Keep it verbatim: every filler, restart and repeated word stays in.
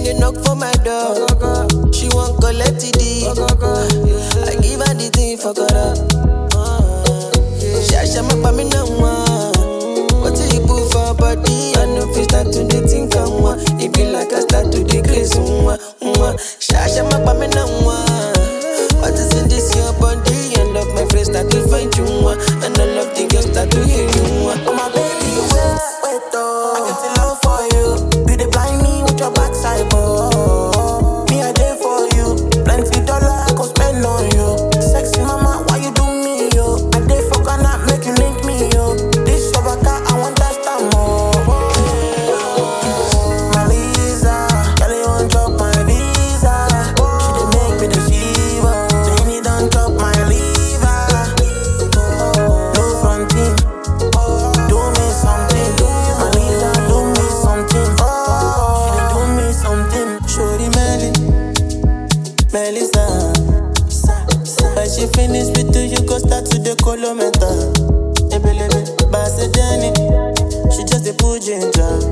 they knock for my door. She won't collect it. I give her the thing for God. Shasha ma me no one. What you put for body? I know if you start to the think I'm one. It be like I start to decrease. Shasha ma me no one. What is in this your body? I love my friends start to find you one. And I love the girls start to hear you one. Oh my baby, wait, wait oh. I get in love for you. You dey blind me with your backside, oh. Me I dey for you. Plenty dollar I go spend on you. Sexy mama, why you do me, yo? I dey for Ghana, make you link me, yo. This your back, I want that time more. My Lisa, girl you want drop my visa. She dey make me the shiva. Jenny don't drop my liver. No fronting, do me something. My Lisa, do me something. She dey do me something. Shorty Melly, Melissa. When she finish with you, you go start to the kilometer. Ebelebe, Basse Jenny, she just a put ginger.